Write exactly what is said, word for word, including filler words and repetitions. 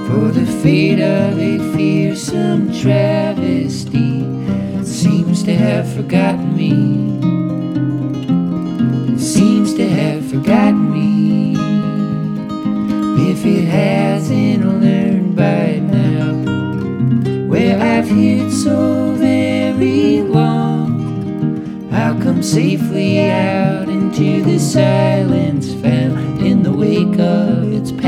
For the fate of a fearsome travesty seems to have forgotten me, seems to have forgotten me. If it hasn't learned by now where I've hid so very long, I'll come safely out into the silence found in the wake of its past.